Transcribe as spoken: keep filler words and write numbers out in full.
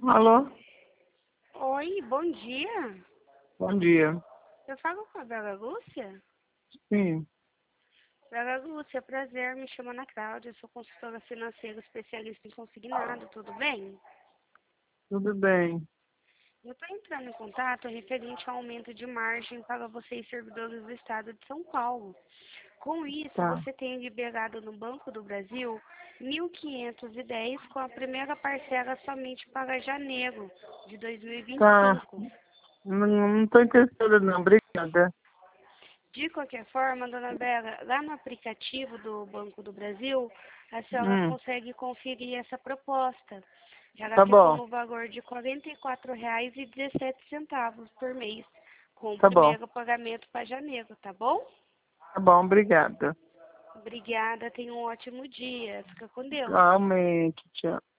Alô? Oi, bom dia. Bom dia. Eu falo com a Bela Lúcia? Sim, Bela Lúcia, prazer, me chamo Ana Cláudia, sou consultora financeira especialista em consignado, tudo bem? tudo bem. Eu estou entrando em contato referente ao aumento de margem para vocês servidores do estado de São Paulo. Com isso, Tá. você tem liberado no Banco do Brasil mil quinhentos e dez com a primeira parcela somente para janeiro de dois mil e vinte e Tá. cinco. Não, não tô interessada não, obrigada. De qualquer forma, dona Bela, lá no aplicativo do Banco do Brasil, a senhora Hum, consegue conferir essa proposta. Ela tá ficou bom, no valor de quarenta e quatro reais e dezessete centavos por mês, com o tá bom. primeiro pagamento para janeiro, tá bom? Tá bom, obrigada. Obrigada, tenha um ótimo dia. Fica com Deus. Realmente, tchau.